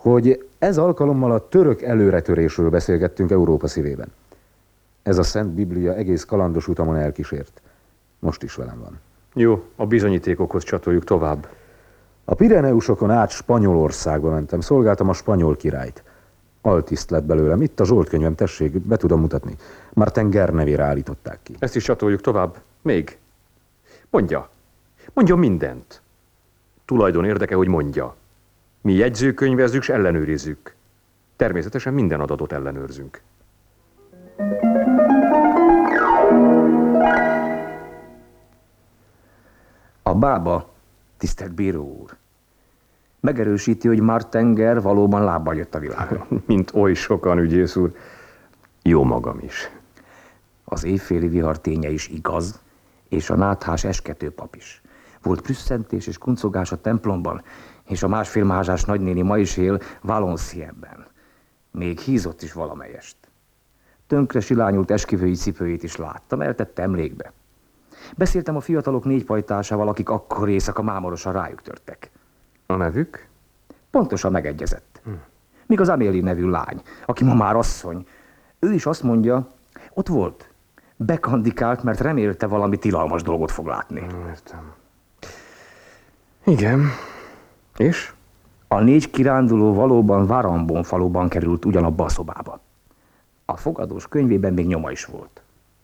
hogy ez alkalommal a török előretörésről beszélgettünk Európa szívében. Ez a Szent Biblia egész kalandos utamon elkísért. Most is velem van. Jó, a bizonyítékokhoz csatoljuk tovább. A Pireneusokon át Spanyolországba mentem, szolgáltam a spanyol királyt. Altiszt lett belőlem, itt a zsoltkönyvem, tessék, be tudom mutatni. Martin Guerre nevére állították ki. Ezt is csatoljuk tovább. Még. Mondja mindent. Tulajdon érdeke, hogy mondja. Mi jegyzőkönyvezzük és ellenőrizzük. Természetesen minden adatot ellenőrzünk. A bába, tisztelt bíró úr, megerősíti, hogy Martin Guerre valóban lábbal jött a világra. Mint oly sokan, ügyész úr. Jó magam is. Az éjféli vihar ténye is igaz, és a náthás esketőpap is. Volt prüsszentés és kuncogás a templomban, és a másfélmázsás nagynéni ma is él Valencienben. Még hízott is valamelyest. Tönkre silányult esküvői cipőjét is láttam, eltette emlékbe. Beszéltem a fiatalok 4 pajtásával, akik akkor éjszaka mámorosan rájuk törtek. A nevük? Pontosan megegyezett. Míg az Amélie nevű lány, aki ma már asszony, ő is azt mondja, ott volt. Bekandikált, mert remélte valami tilalmas dolgot fog látni. Értem. Igen. És? A 4 kiránduló valóban Varambon faluban került ugyanabba a szobába. A fogadós könyvében még nyoma is volt.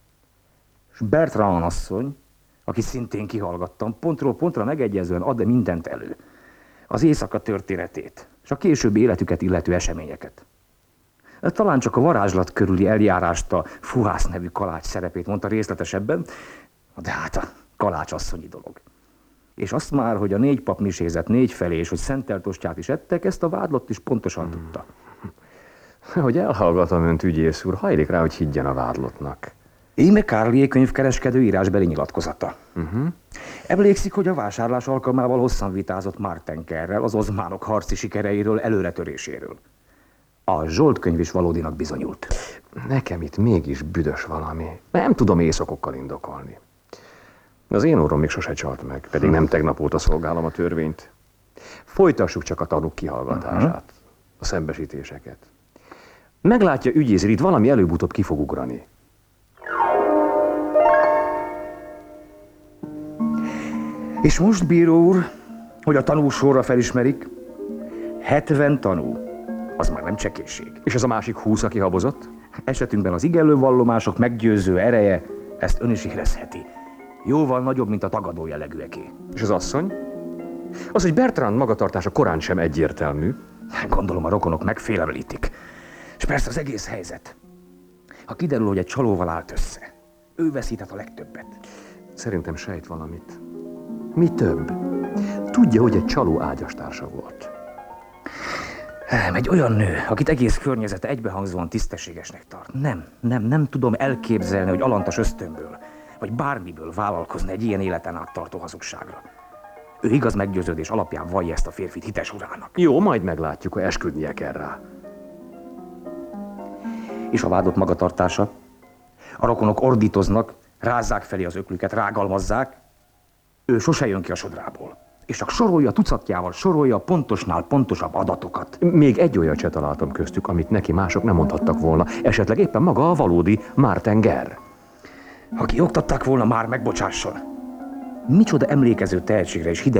És Bertrand asszony, aki szintén kihallgattam, pontról pontra megegyezően ad mindent elő. Az éjszaka történetét, és a későbbi életüket illető eseményeket. Talán csak a varázslat körüli eljárást, a Fuhász nevű kalács szerepét mondta részletesebben, de hát a kalács asszonyi dolog. És azt már, hogy a 4 pap misézett 4 felé, és hogy szentelt ostját is ettek, ezt a vádlott is pontosan tudta. Hogy elhallgatom önt, ügyész úr, hajlik rá, hogy higgyen a vádlottnak. Íme Carlier könyvkereskedő írásbeli nyilatkozata. Emlékszik, hogy a vásárlás alkalmával hosszan vitázott Martin Guerrel az ozmánok harci sikereiről, előretöréséről. A zsoltkönyv is valódinak bizonyult. Nekem itt mégis büdös valami. Nem tudom éjszakokkal indokolni. Az én orrom még sose csalt meg, pedig nem tegnap óta szolgálom a törvényt. Folytassuk csak a tanúk kihallgatását, a szembesítéseket. Meglátja, ügyész, itt valami előbb-utóbb ki fog ugrani. És most, bíró úr, hogy a tanúsorra felismerik, 70 tanú, az már nem csekészség. És ez a másik 20, aki habozott? Esetünkben az igenlő vallomások meggyőző ereje ezt ön is érezheti. Jóval nagyobb, mint a tagadó jellegűeké. És az asszony? Az, hogy Bertrand magatartása korán sem egyértelmű. Gondolom a rokonok megfélemlítik. És persze az egész helyzet. Ha kiderül, hogy egy csalóval állt össze, ő veszített a legtöbbet. Szerintem sejt valamit. Mi több? Tudja, hogy egy csaló ágyastársa volt. Egy olyan nő, akit egész környezete egybehangzóan tisztességesnek tart. Nem tudom elképzelni, hogy alantas ösztönből, vagy bármiből vállalkozna egy ilyen életen át tartó hazugságra. Ő igaz meggyőződés alapján vallja ezt a férfit hites urának. Jó, majd meglátjuk, ha esküdnie kell rá. És a vádott magatartása? A rokonok ordítoznak, rázzák felé az öklüket, rágalmazzák. Ő sose jön ki a sodrából. És csak sorolja tucatjával, sorolja a pontosnál pontosabb adatokat. Még egy olyan cse találtam köztük, amit neki mások nem mondhattak volna. Esetleg éppen maga a valódi Martin Guerre. Ha kioktatták volna, már megbocsásson. Micsoda emlékező tehetségre és hideg